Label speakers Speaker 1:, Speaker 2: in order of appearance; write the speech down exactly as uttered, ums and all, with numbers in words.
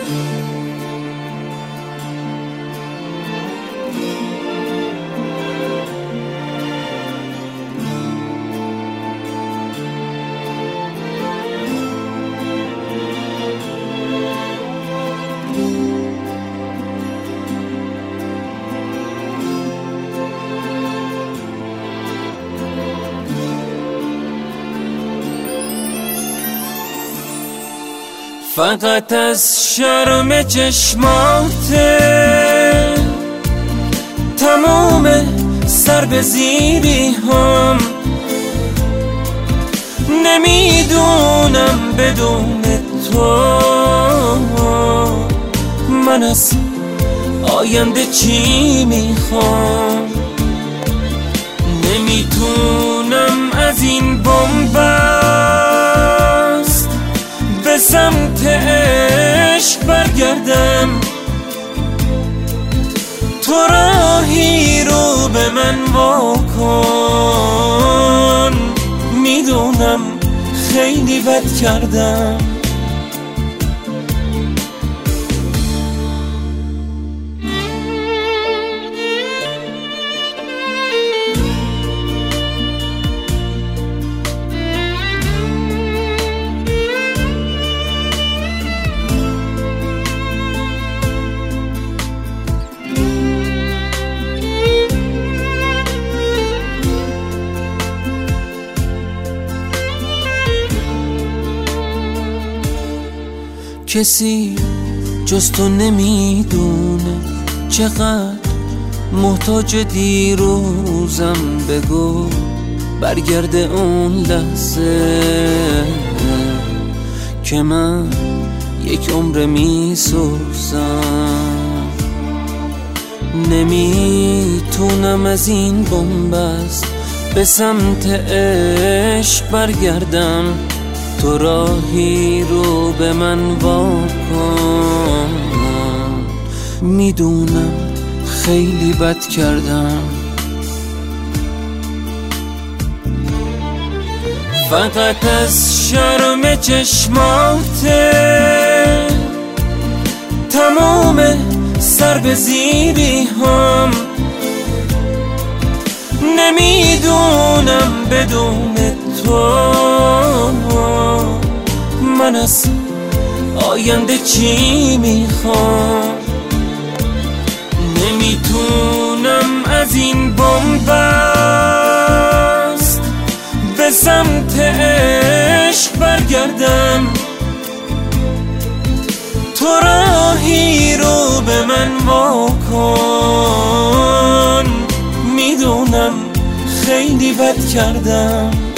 Speaker 1: فقط از شرم چشماته تمام سر به زیری هم نمیدونم بدون تو من از آینده چی میخوام. نمیتونم از این بن‌بست به سمت عشق برگردم. تو راهی رو به من واکن، میدونم خیلی بد کردم. کسی جز تو نمیدونه چقدر محتاج دیروزم. بگو برگرده اون لحظه که من یک عمر میسوزم. نمیتونم از این بن‌بست به سمت عشق برگردم. تو راهی رو به من واکن، میدونم خیلی بد کردم. فقط از شرم چشماته تمام سر به زیری هم نمیدونم بدون تو من از آینده چی میخوام. نمیتونم از این بن‌بست به سمت عشق برگردم. تو راهی رو به من واکن، میدونم خیلی بد کردم.